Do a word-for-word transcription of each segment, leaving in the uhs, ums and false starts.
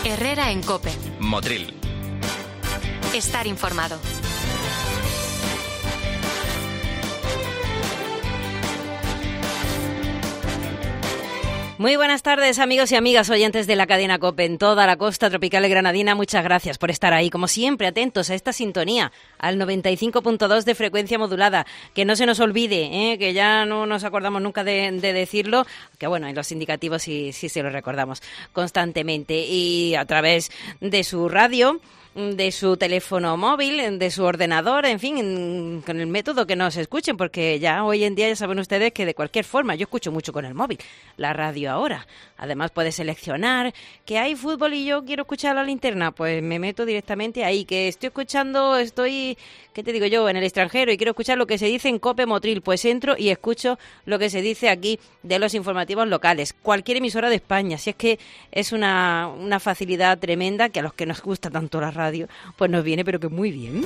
Herrera en COPE. Motril. Estar informado. Muy buenas tardes, amigos y amigas oyentes de la cadena COPE en toda la costa tropical de Granadina. Muchas gracias por estar ahí, como siempre, atentos a esta sintonía, al noventa y cinco punto dos de frecuencia modulada. Que no se nos olvide, ¿eh? Que ya no nos acordamos nunca de, de decirlo, que bueno, en los indicativos sí, sí se lo recordamos constantemente. Y a través de su radio, de su teléfono móvil, de su ordenador, en fin, en, con el método que nos escuchen, porque ya hoy en día ya saben ustedes que de cualquier forma, yo escucho mucho con el móvil, la radio ahora. Además puedes seleccionar que hay fútbol y yo quiero escuchar la linterna, pues me meto directamente ahí, que estoy escuchando, estoy, ¿qué te digo yo?, en el extranjero y quiero escuchar lo que se dice en COPE Motril, pues entro y escucho lo que se dice aquí de los informativos locales, cualquier emisora de España, si es que es una, una facilidad tremenda que a los que nos gusta tanto la radio pues nos viene pero que muy bien.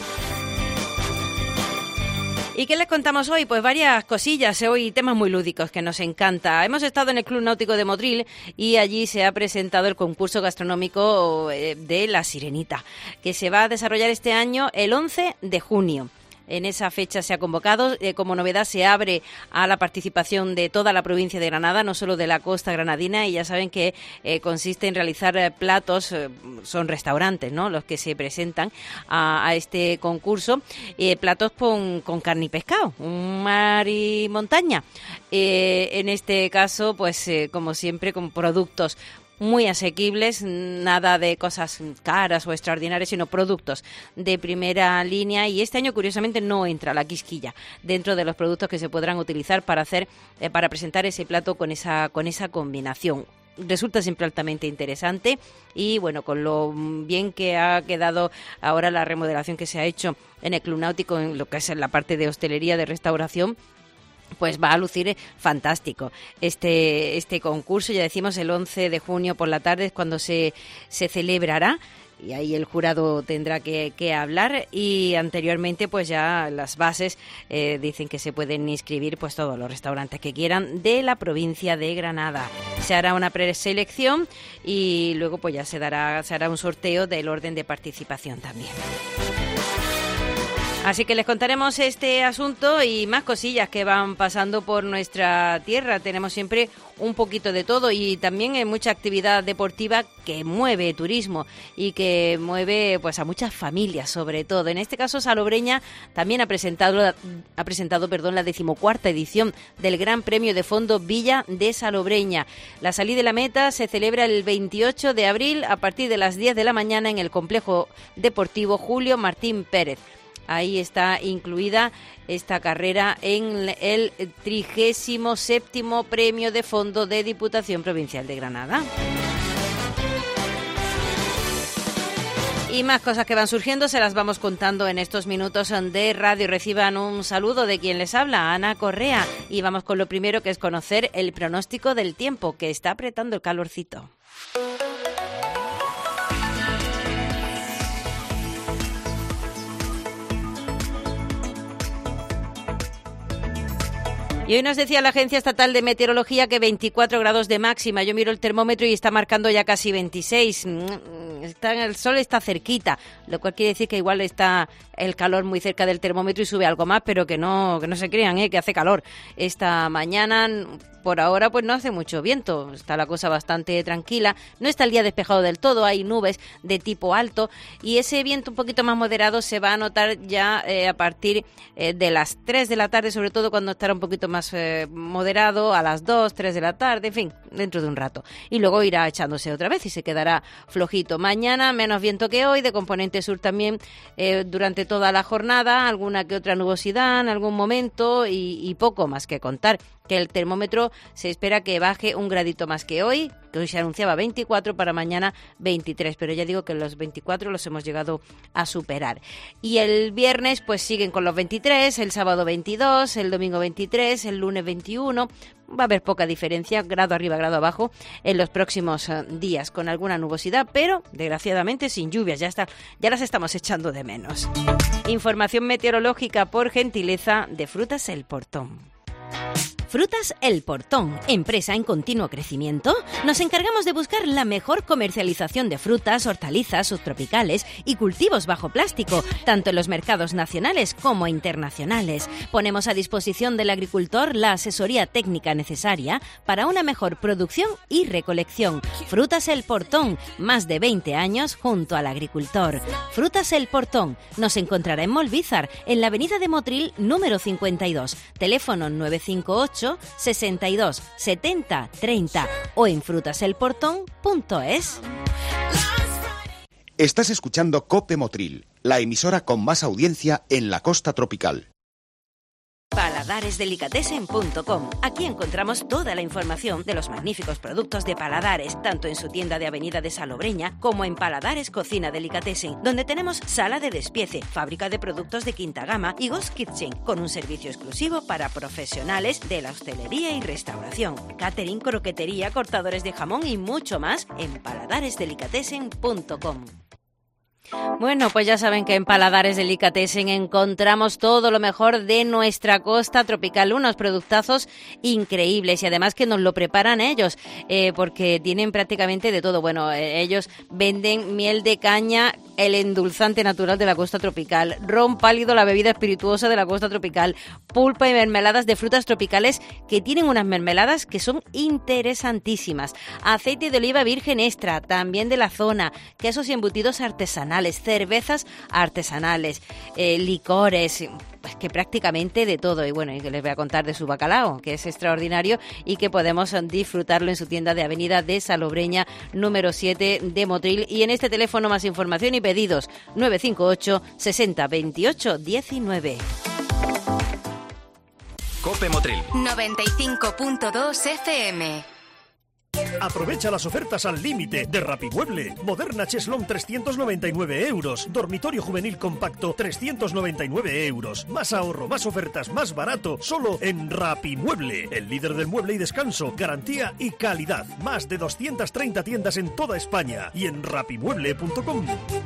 ¿Y qué les contamos hoy? Pues varias cosillas, hoy temas muy lúdicos que nos encanta. Hemos estado en el Club Náutico de Motril y allí se ha presentado el concurso gastronómico de La Sirenita, que se va a desarrollar este año el once de junio. En esa fecha se ha convocado. Eh, como novedad se abre a la participación de toda la provincia de Granada, no solo de la costa granadina, y ya saben que eh, consiste en realizar eh, platos, eh, son restaurantes, ¿no?, los que se presentan a, a este concurso, eh, platos con, con carne y pescado, un mar y montaña. Eh, en este caso, pues eh, como siempre, con productos muy asequibles, nada de cosas caras o extraordinarias, sino productos de primera línea. Y este año, curiosamente, no entra la quisquilla dentro de los productos que se podrán utilizar para hacer, eh, para presentar ese plato con esa, con esa combinación. Resulta siempre altamente interesante y bueno, con lo bien que ha quedado ahora la remodelación que se ha hecho en el Club Náutico, en lo que es en la parte de hostelería, de restauración, pues va a lucir fantástico este este concurso. Ya decimos, el once de junio por la tarde es cuando se, se celebrará y ahí el jurado tendrá que, que hablar, y anteriormente pues ya las bases eh, dicen que se pueden inscribir pues todos los restaurantes que quieran de la provincia de Granada. Se hará una preselección y luego pues ya se dará se hará un sorteo del orden de participación también. Así que les contaremos este asunto y más cosillas que van pasando por nuestra tierra. Tenemos siempre un poquito de todo y también hay mucha actividad deportiva que mueve turismo y que mueve pues a muchas familias, sobre todo. En este caso, Salobreña también ha presentado ha presentado, perdón, la decimocuarta edición del Gran Premio de Fondo Villa de Salobreña. La salida de la meta se celebra el veintiocho de abril a partir de las diez de la mañana en el complejo deportivo Julio Martín Pérez. Ahí está incluida esta carrera en el trigésimo séptimo Premio de Fondo de Diputación Provincial de Granada. Y más cosas que van surgiendo se las vamos contando en estos minutos de radio. Reciban un saludo de quien les habla, Ana Correa. Y vamos con lo primero, que es conocer el pronóstico del tiempo, que está apretando el calorcito. Y hoy nos decía la Agencia Estatal de Meteorología que veinticuatro grados de máxima. Yo miro el termómetro y está marcando ya casi veintiséis. Está, el sol está cerquita, lo cual quiere decir que igual está el calor muy cerca del termómetro y sube algo más, pero que no, que no se crean, ¿eh? Que hace calor. Esta mañana, por ahora, pues no hace mucho viento, está la cosa bastante tranquila. No está el día despejado del todo, hay nubes de tipo alto y ese viento un poquito más moderado se va a notar ya eh, a partir eh, de las tres de la tarde, sobre todo cuando estará un poquito más eh, moderado, a las dos, tres de la tarde, en fin, dentro de un rato. Y luego irá echándose otra vez y se quedará flojito. Mañana menos viento que hoy, de componente sur también eh, durante toda la jornada, alguna que otra nubosidad en algún momento y, y poco más que contar. Que el termómetro se espera que baje un gradito más que hoy, que hoy se anunciaba veinticuatro, para mañana veintitrés, pero ya digo que los veinticuatro los hemos llegado a superar. Y el viernes pues siguen con los veintitrés, el sábado veintidós, el domingo veintitrés, el lunes veintiuno. Va a haber poca diferencia, grado arriba, grado abajo, en los próximos uh, días, con alguna nubosidad, pero desgraciadamente sin lluvias, ya está, ya las estamos echando de menos. Información meteorológica por gentileza de Frutas El Portón. Frutas El Portón, empresa en continuo crecimiento. Nos encargamos de buscar la mejor comercialización de frutas, hortalizas, subtropicales y cultivos bajo plástico, tanto en los mercados nacionales como internacionales. Ponemos a disposición del agricultor la asesoría técnica necesaria para una mejor producción y recolección. Frutas El Portón, más de veinte años junto al agricultor. Frutas El Portón, nos encontrará en Molvízar, en la avenida de Motril número cincuenta y dos, teléfono nueve cinco ocho, sesenta y dos, setenta, treinta o en frutaselportón punto es. Estás escuchando COPE Motril, la emisora con más audiencia en la costa tropical. paladares delicatessen punto com. Aquí encontramos toda la información de los magníficos productos de Paladares, tanto en su tienda de Avenida de Salobreña como en Paladares Cocina Delicatessen, donde tenemos sala de despiece, fábrica de productos de quinta gama y Ghost Kitchen, con un servicio exclusivo para profesionales de la hostelería y restauración, catering, croquetería, cortadores de jamón y mucho más en paladares delicatessen punto com. Bueno, pues ya saben que en Paladares Delicatessen encontramos todo lo mejor de nuestra costa tropical, unos productazos increíbles y además que nos lo preparan ellos, eh, porque tienen prácticamente de todo. Bueno, eh, ellos venden miel de caña, el endulzante natural de la costa tropical, ron pálido, la bebida espirituosa de la costa tropical, pulpa y mermeladas de frutas tropicales, que tienen unas mermeladas que son interesantísimas, aceite de oliva virgen extra, también de la zona, quesos y embutidos artesanales, cervezas artesanales, eh, licores, pues que prácticamente de todo. Y bueno, y que les voy a contar de su bacalao, que es extraordinario y que podemos disfrutarlo en su tienda de Avenida de Salobreña número siete de Motril. Y en este teléfono más información y pedidos nueve cinco ocho, sesenta, veintiocho, diecinueve. COPE Motril noventa y cinco punto dos F M. Aprovecha las ofertas al límite de Rapimueble. Moderna Cheslón trescientos noventa y nueve euros. Dormitorio juvenil compacto trescientos noventa y nueve euros. Más ahorro, más ofertas, más barato. Solo en Rapimueble. El líder del mueble y descanso. Garantía y calidad. Más de doscientas treinta tiendas en toda España. Y en rapimueble punto com.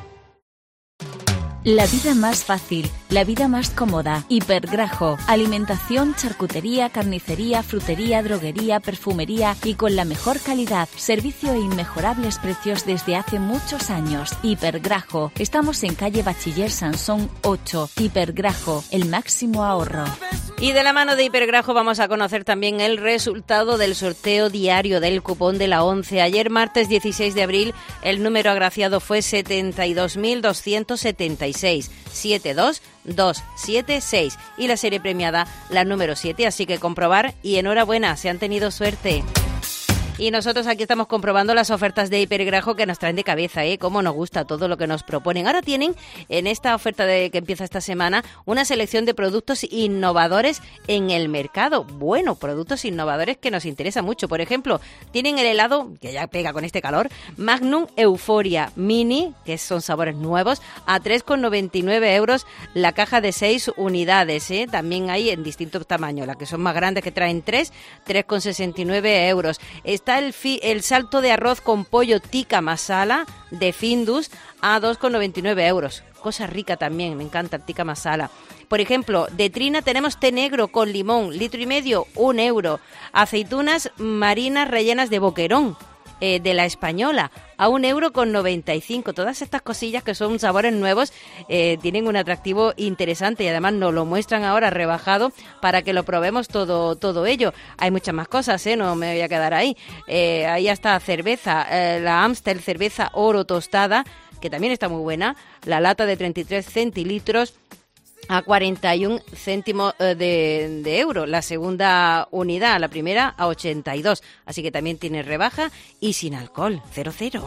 La vida más fácil, la vida más cómoda. Hipergrajo. Alimentación, charcutería, carnicería, frutería, droguería, perfumería y con la mejor calidad. Servicio e inmejorables precios desde hace muchos años. Hipergrajo. Estamos en calle Bachiller Sansón ocho. Hipergrajo. El máximo ahorro. Y de la mano de Hipergrajo vamos a conocer también el resultado del sorteo diario del cupón de la ONCE. Ayer, martes dieciséis de abril, el número agraciado fue setenta y dos mil doscientos setenta y seis, setenta y dos mil doscientos setenta y seis y la serie premiada la número siete, así que comprobar y enhorabuena, se han tenido suerte. Y nosotros aquí estamos comprobando las ofertas de Hipergrajo que nos traen de cabeza, ¿eh? Cómo nos gusta todo lo que nos proponen. Ahora tienen, en esta oferta de que empieza esta semana, una selección de productos innovadores en el mercado. Bueno, productos innovadores que nos interesan mucho. Por ejemplo, tienen el helado, que ya pega con este calor, Magnum Euphoria Mini, que son sabores nuevos, a tres con noventa y nueve euros la caja de seis unidades, ¿eh? También hay en distintos tamaños, las que son más grandes que traen tres, tres con sesenta y nueve euros. Está el, fi, el salto de arroz con pollo tikka masala de Findus a dos con noventa y nueve euros. Cosa rica también, me encanta el tikka masala. Por ejemplo, de Trina tenemos té negro con limón, litro y medio, un euro. Aceitunas marinas rellenas de boquerón, eh, de La Española, a un euro con noventa y cinco. Todas estas cosillas que son sabores nuevos eh, tienen un atractivo interesante y además nos lo muestran ahora rebajado para que lo probemos todo todo ello. Hay muchas más cosas, ¿eh? No me voy a quedar ahí. Eh, ahí está cerveza, eh, la Amstel cerveza oro tostada, que también está muy buena, la lata de treinta y tres centilitros a cuarenta y un céntimos de, de euro, la segunda unidad, la primera a ochenta y dos, así que también tiene rebaja y sin alcohol, cero cero.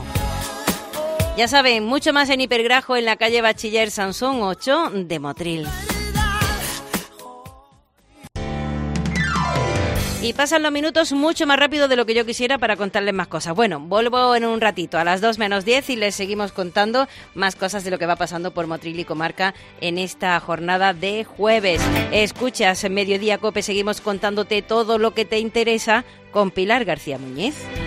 Ya saben, mucho más en Hipergrajo en la calle Bachiller Sansón ocho de Motril. Y pasan los minutos mucho más rápido de lo que yo quisiera para contarles más cosas. Bueno, vuelvo en un ratito a las dos menos diez y les seguimos contando más cosas de lo que va pasando por Motril y comarca en esta jornada de jueves. Escuchas en Mediodía Cope, seguimos contándote todo lo que te interesa con Pilar García Muñiz.